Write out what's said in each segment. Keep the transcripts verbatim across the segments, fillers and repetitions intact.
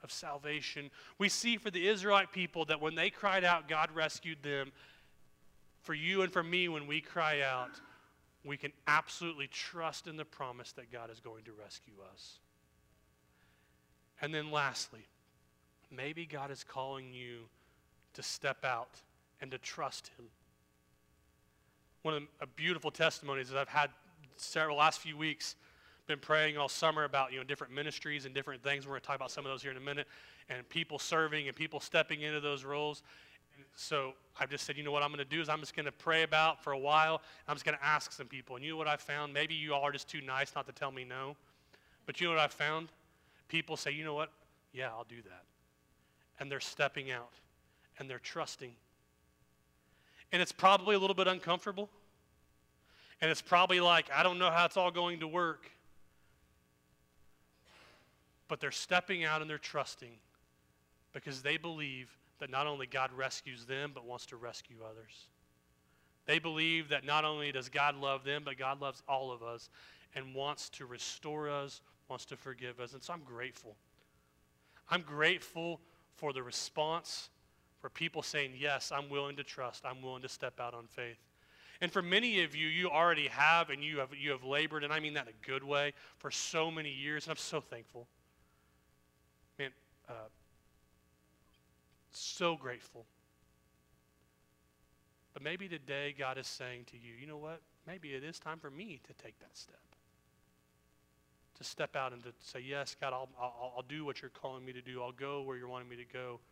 of salvation. We see for the Israelite people that when they cried out, God rescued them. For you and for me, when we cry out, we can absolutely trust in the promise that God is going to rescue us. And then lastly, maybe God is calling you to step out and to trust him. One of the beautiful testimonies that I've had several last few weeks, been praying all summer about, you know, different ministries and different things. We're going to talk about some of those here in a minute, and people serving and people stepping into those roles. And so I've just said, you know what I'm going to do is I'm just going to pray about for a while. I'm just going to ask some people. And you know what I found? Maybe you all are just too nice not to tell me no. But you know what I found? People say, you know what? Yeah, I'll do that. And they're stepping out, and they're trusting. And it's probably a little bit uncomfortable. And it's probably like, I don't know how it's all going to work. But they're stepping out and they're trusting because they believe that not only God rescues them, but wants to rescue others. They believe that not only does God love them, but God loves all of us and wants to restore us, wants to forgive us. And so I'm grateful. I'm grateful for the response, for people saying, yes, I'm willing to trust. I'm willing to step out on faith. And for many of you, you already have, and you have, you have labored, and I mean that in a good way, for so many years, and I'm so thankful. Man, uh, so grateful. But maybe today God is saying to you, you know what? Maybe it is time for me to take that step. To step out and to say, yes, God, I'll, I'll, I'll do what you're calling me to do. I'll go where you're wanting me to go.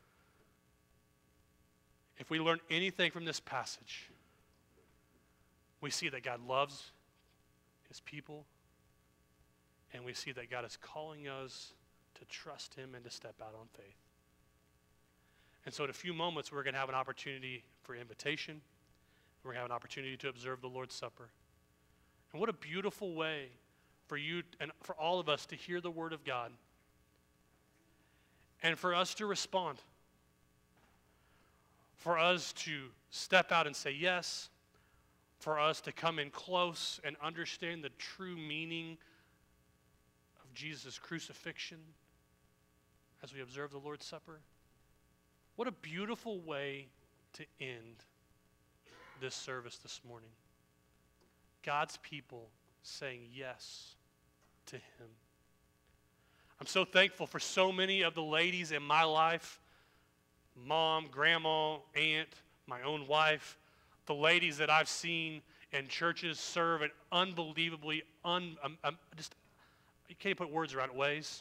If we learn anything from this passage, we see that God loves his people, and we see that God is calling us to trust him and to step out on faith. And so in a few moments, we're going to have an opportunity for invitation. We're going to have an opportunity to observe the Lord's Supper. And what a beautiful way for you and for all of us to hear the word of God and for us to respond. For us to step out and say yes. For us to come in close and understand the true meaning of Jesus' crucifixion as we observe the Lord's Supper. What a beautiful way to end this service this morning. God's people saying yes to him. I'm so thankful for so many of the ladies in my life, mom, grandma, aunt, my own wife, the ladies that I've seen in churches serve in unbelievably, un, um, um, just, you can't put words around it, ways.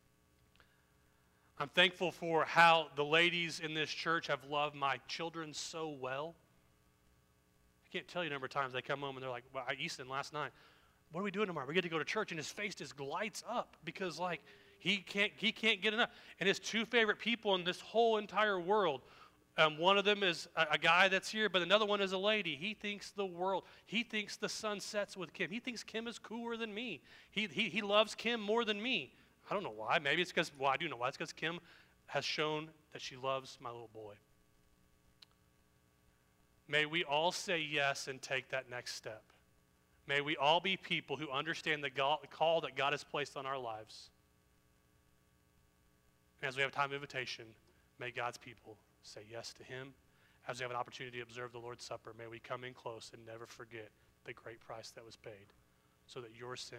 I'm thankful for how the ladies in this church have loved my children so well. I can't tell you the number of times they come home and they're like, well, Easton last night, what are we doing tomorrow? We get to go to church, and his face just lights up because like he can't he can't get enough. And his two favorite people in this whole entire world, um, one of them is a, a guy that's here, but another one is a lady. He thinks the world, he thinks the sun sets with Kim. He thinks Kim is cooler than me. He he he loves Kim more than me. I don't know why. Maybe it's because, well, I do know why. It's because Kim has shown that she loves my little boy. May we all say yes and take that next step. May we all be people who understand the call that God has placed on our lives. And as we have time of invitation, may God's people say yes to him. As we have an opportunity to observe the Lord's Supper, may we come in close and never forget the great price that was paid so that your sin